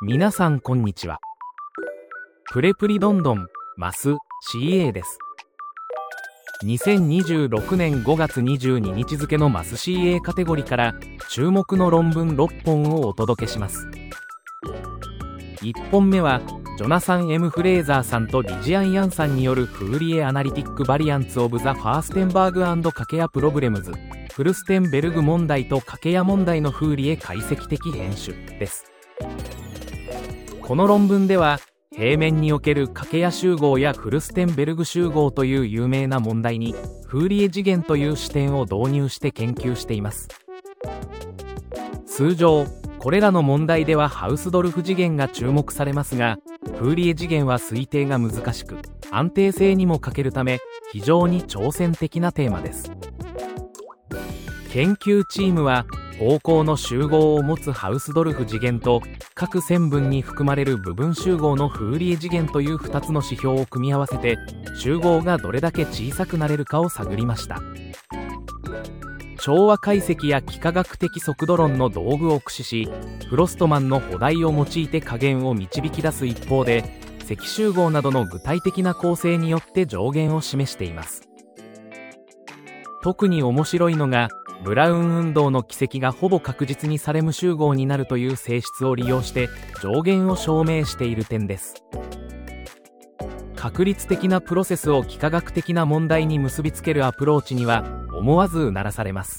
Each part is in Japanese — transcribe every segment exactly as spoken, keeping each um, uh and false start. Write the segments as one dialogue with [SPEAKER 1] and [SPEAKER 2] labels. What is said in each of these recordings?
[SPEAKER 1] 皆さんこんにちは。プレプリどんどんマス シーエー です。にせんにじゅうろくねんごがつにじゅうににち付のマス シーエー カテゴリーから注目の論文ろっぽんをお届けします。いっぽんめはジョナサン エム フレーザーさんとリジアン・ヤンさんによるフーリエアナリティックバリアンツオブザファーステンバーグ&掛け屋プロブレムズフルステンベルグ問題と掛け屋問題のフーリエ解析的編集です。この論文では平面における掛け屋集合やフルステンベルグ集合という有名な問題にフーリエ次元という視点を導入して研究しています。通常これらの問題ではハウスドルフ次元が注目されますが、フーリエ次元は推定が難しく安定性にも欠けるため非常に挑戦的なテーマです。研究チームは方向の集合を持つハウスドルフ次元と各線分に含まれる部分集合のフーリエ次元というふたつの指標を組み合わせて集合がどれだけ小さくなれるかを探りました。調和解析や幾何学的速度論の道具を駆使しフロストマンの補題を用いて加減を導き出す一方で積集合などの具体的な構成によって上限を示しています。特に面白いのがブラウン運動の軌跡がほぼ確実にサレム集合になるという性質を利用して上限を証明している点です。確率的なプロセスを幾何学的な問題に結びつけるアプローチには思わずうならされます。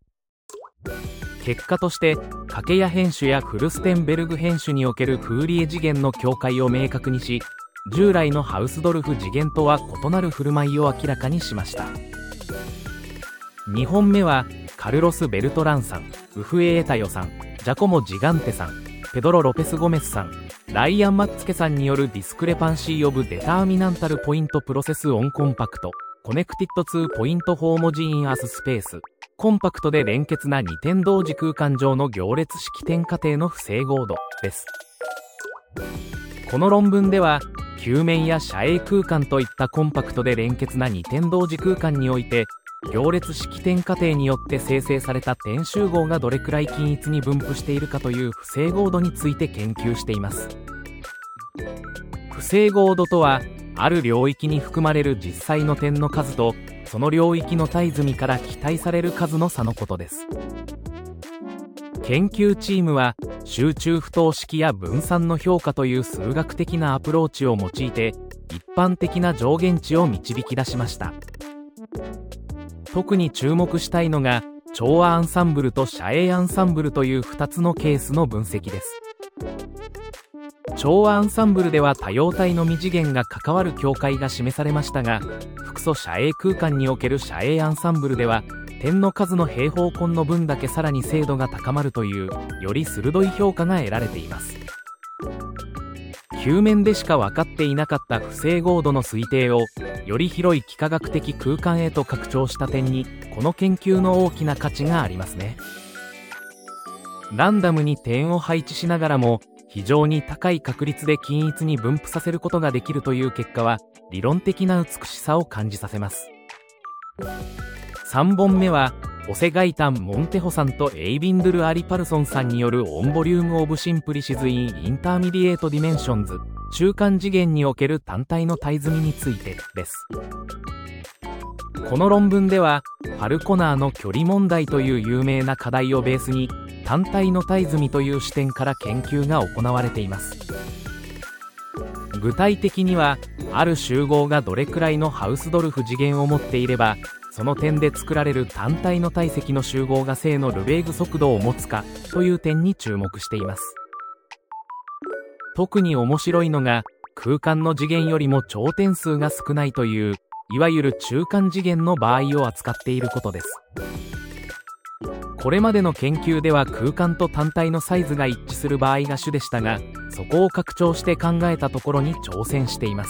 [SPEAKER 1] 結果として掛け屋編集やフルステンベルグ編集におけるフーリエ次元の境界を明確にし、従来のハウスドルフ次元とは異なる振る舞いを明らかにしました。にほんめはカルロス・ベルトランさん、ウフエエタヨさん、ジャコモ・ジガンテさん、ペドロ・ロペス・ゴメスさん、ライアン・マッツケさんによるディスクレパンシー・オブ・デターミナンタル・ポイント・プロセス・オン・コンパクト、コネクティッド・ツー・ポイント・ホーモジーン・アス・スペース、コンパクトで連結な二点同時空間上の行列式点過程の不整合度です。この論文では球面や斜影空間といったコンパクトで連結な二点同時空間において行列式点過程によって生成された点集合がどれくらい均一に分布しているかという不整合度について研究しています。不整合度とはある領域に含まれる実際の点の数とその領域の対積から期待される数の差のことです。研究チームは集中不等式や分散の評価という数学的なアプローチを用いて一般的な上限値を導き出しました。特に注目したいのが調和アンサンブルと斜影アンサンブルというふたつのケースの分析です。調和アンサンブルでは多様体の未次元が関わる境界が示されましたが、複素斜影空間における斜影アンサンブルでは点の数の平方根の分だけさらに精度が高まるというより鋭い評価が得られています。球面でしか分かっていなかった不整合度の推定をより広い幾何学的空間へと拡張した点にこの研究の大きな価値がありますね。ランダムに点を配置しながらも非常に高い確率で均一に分布させることができるという結果は理論的な美しさを感じさせます。さんぼんめはオセガイタン・モンテホさんとエイビンドゥル・アリパルソンさんによるオンボリューム・オブ・シンプリシズ・イン・インターミディエート・ディメンションズ中間次元における単体の対積みについてです。この論文ではファルコナーの距離問題という有名な課題をベースに単体の対積みという視点から研究が行われています。具体的にはある集合がどれくらいのハウスドルフ次元を持っていればその点で作られる単体の体積の集合が正のルベーグ速度を持つかという点に注目しています。特に面白いのが空間の次元よりも頂点数が少ないといういわゆる中間次元の場合を扱っていることです。これまでの研究では空間と単体のサイズが一致する場合が主でしたが、そこを拡張して考えたところに挑戦しています。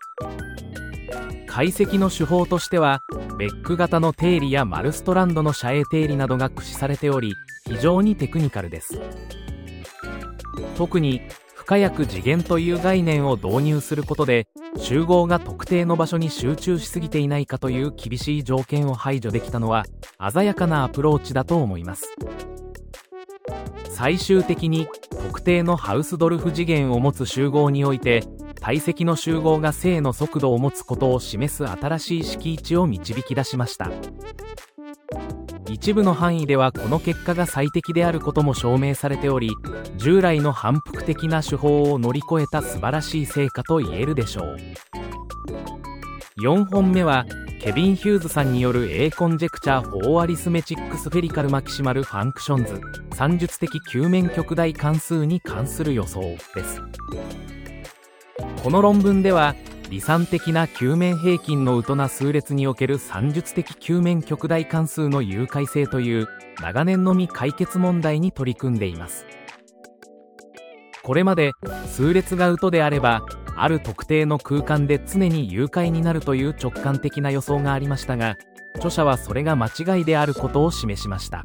[SPEAKER 1] 解析の手法としてはベック型の定理やマルストランドの斜影定理などが駆使されており非常にテクニカルです。特に不可逆次元という概念を導入することで集合が特定の場所に集中しすぎていないかという厳しい条件を排除できたのは鮮やかなアプローチだと思います。最終的に特定のハウスドルフ次元を持つ集合において体積の集合が正の速度を持つことを示す新しい式位置を導き出しました。一部の範囲ではこの結果が最適であることも証明されており、従来の反復的な手法を乗り越えた素晴らしい成果と言えるでしょう。よんほんめはケビン・ヒューズさんによる A コンジェクチャー・フォー・アリスメチック・スフェリカル・マキシマル・ファンクションズ算術的球面極大関数に関する予想です。この論文では離散的な球面平均のウトな数列における算術的球面極大関数の有解性という長年の未解決問題に取り組んでいます。これまで数列がウトであればある特定の空間で常に有解になるという直感的な予想がありましたが、著者はそれが間違いであることを示しました。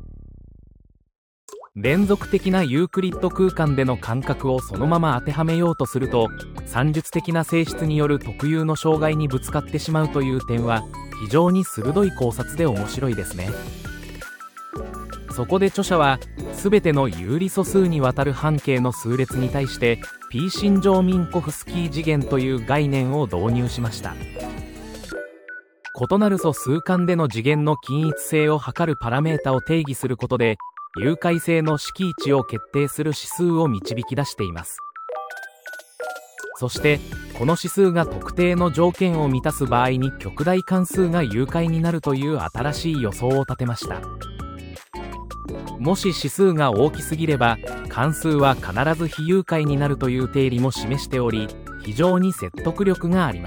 [SPEAKER 1] 連続的なユークリッド空間での感覚をそのまま当てはめようとすると、算術的な性質による特有の障害にぶつかってしまうという点は非常に鋭い考察で面白いですね。そこで著者は全ての有理素数にわたる半径の数列に対して P 心情ミンコフスキー次元という概念を導入しました。異なる素数間での次元の均一性を測るパラメータを定義することで有解性の式位置を決定する指数を導き出しています。そしてこの指数が特定の条件を満たす場合に極大関数が有解になるという新しい予想を立てました。もし指数が大きすぎれば関数は必ず非有解になるという定理も示しており、非常に説得力があります。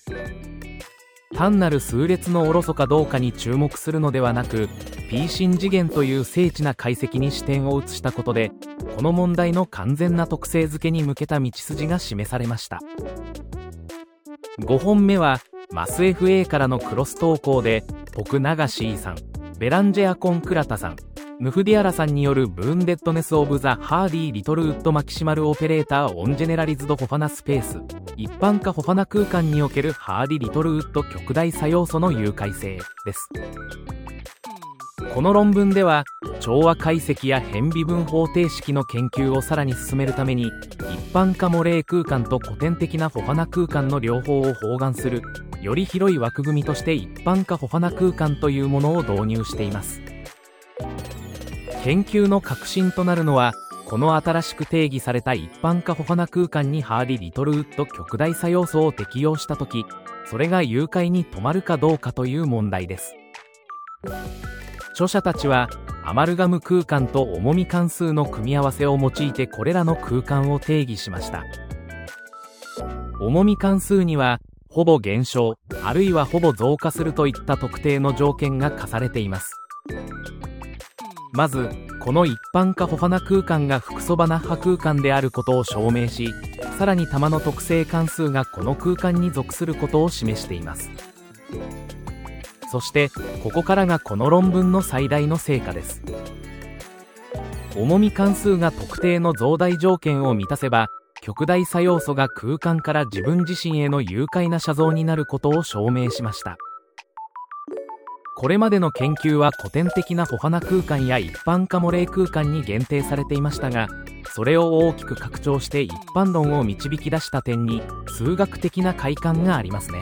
[SPEAKER 1] 単なる数列のおろそかどうかに注目するのではなく P 心次元という精緻な解析に視点を移したことで、この問題の完全な特性づけに向けた道筋が示されました。ごほんめはマス エフエー からのクロス投稿で徳永 C さん、ベランジェアコン・クラタさん、ヌフディアラさんによるブーンデッドネス・オブ・ザ・ハーディ・リトルウッド・マキシマル・オペレーター・オン・ジェネラリズド・フォファナ・スペース一般化フォファナ空間におけるハーディ・リトルウッド極大作用素の有解性です。この論文では調和解析や変微分方程式の研究をさらに進めるために一般化モレー空間と古典的なフォファナ空間の両方を包含するより広い枠組みとして一般化フォファナ空間というものを導入しています。研究の核心となるのはこの新しく定義された一般化フォファナ空間にハーディ・リトルウッド極大作用素を適用したとき、それが有解に止まるかどうかという問題です。著者たちはアマルガム空間と重み関数の組み合わせを用いてこれらの空間を定義しました。重み関数にはほぼ減少あるいはほぼ増加するといった特定の条件が課されています。まずこの一般化フォファナ空間が複素バナッハ空間であることを証明し、さらに玉の特性関数がこの空間に属することを示しています。そしてここからがこの論文の最大の成果です。重み関数が特定の増大条件を満たせば極大作用素が空間から自分自身への有解な写像になることを証明しました。これまでの研究は古典的なフォファナ空間や一般化モレー空間に限定されていましたが、それを大きく拡張して一般論を導き出した点に数学的な快感がありますね。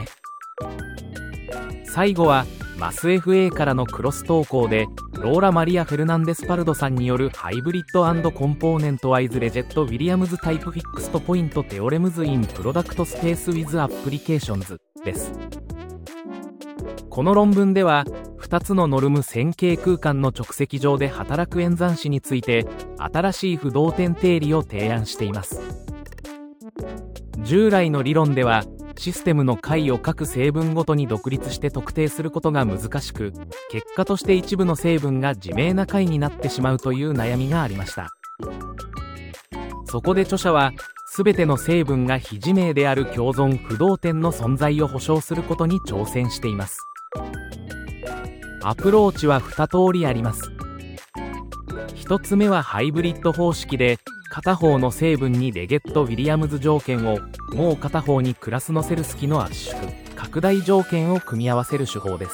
[SPEAKER 1] 最後はマス エフエー からのクロス投稿でローラ・マリア・フェルナンデス・パルドさんによるハイブリッド&コンポーネントワイズ・レジェット・ウィリアムズ・タイプフィックスト・ポイント・テオレムズ・イン・プロダクト・スペース・ウィズ・アプリケーションズです。この論文ではふたつのノルム線形空間の直積上で働く演算子について新しい不動点定理を提案しています。従来の理論ではシステムの解を各成分ごとに独立して特定することが難しく、結果として一部の成分が自明な解になってしまうという悩みがありました。そこで著者は全ての成分が非自明である共存不動点の存在を保証することに挑戦しています。アプローチはに通りあります。ひとつめはハイブリッド方式で片方の成分にレゲット・ウィリアムズ条件を、もう片方にクラスノセルスキの圧縮・拡大条件を組み合わせる手法です。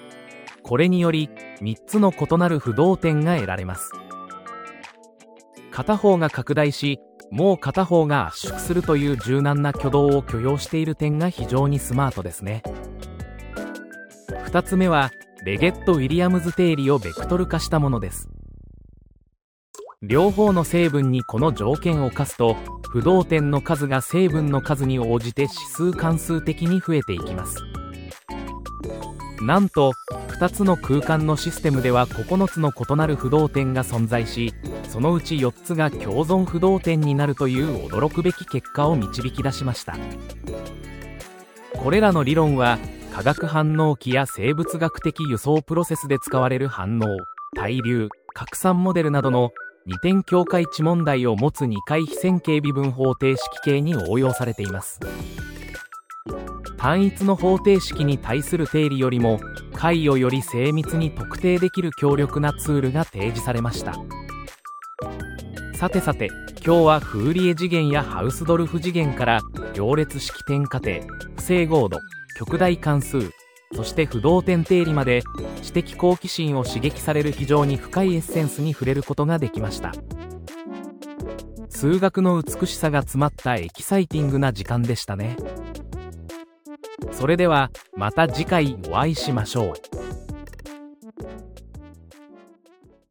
[SPEAKER 1] これによりみっつの異なる不動点が得られます。 片方が拡大し、もう片方が圧縮するという柔軟な挙動を許容している点が非常にスマートですね。ふたつめは、レゲット・ウィリアムズ定理をベクトル化したものです。両方の成分にこの条件を課すと、不動点の数が成分の数に応じて指数関数的に増えていきます。なんと、ふたつの空間のシステムではここのつの異なる不動点が存在し、そのうちよっつが共存不動点になるという驚くべき結果を導き出しました。これらの理論は、化学反応機や生物学的輸送プロセスで使われる反応、対流、拡散モデルなどの二点境界値問題を持つ二回非線形微分方程式系に応用されています。単一の方程式に対する定理よりも解をより精密に特定できる強力なツールが提示されました。さてさて、今日はフーリエ次元やハウスドルフ次元から行列式点仮定、不整合度、極大関数、そして不動点定理まで知的好奇心を刺激される非常に深いエッセンスに触れることができました。数学の美しさが詰まったエキサイティングな時間でしたね。それではまた次回お会いしましょう。